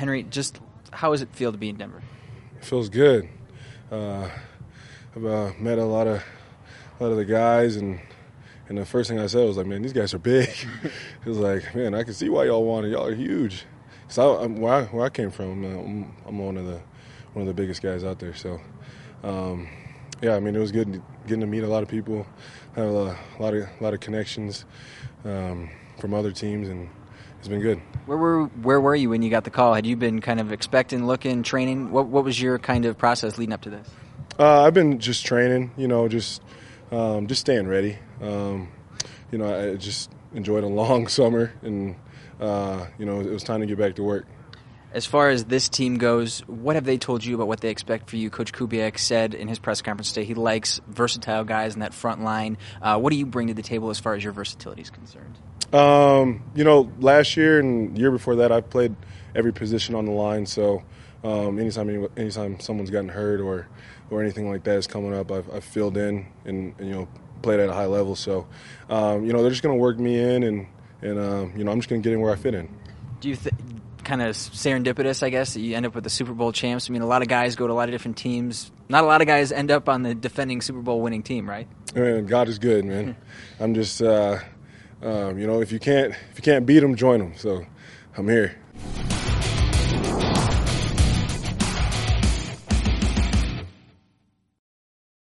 Henry, just how does it feel to be in Denver? It feels good. I've met a lot of the guys, and the first thing I said was like, man, these guys are big. It was like, man, I can see why y'all want it. Y'all are huge. So where I came from, I'm one of the biggest guys out there. So, yeah, I mean, it was good getting to meet a lot of people, have a lot of connections from other teams, and it's been good. Where were you when you got the call? Had you been kind of expecting, looking, training? What was your kind of process leading up to this? I've been just training, just staying ready. I just enjoyed a long summer, and it was time to get back to work. As far as this team goes, what have they told you about what they expect for you? Coach Kubiak said in his press conference today he likes versatile guys in that front line. What do you bring to the table as far as your versatility is concerned? Last year and the year before that, I've played every position on the line. So anytime someone's gotten hurt or anything like that is coming up, I've filled in and played at a high level. So, they're just going to work me in, and I'm just going to get in where I fit in. Do you kind of serendipitous, I guess, that you end up with the Super Bowl champs? I mean, a lot of guys go to a lot of different teams. Not a lot of guys end up on the defending Super Bowl winning team, right? Man, God is good, man. I'm just, if you can't beat them, join them. So I'm here.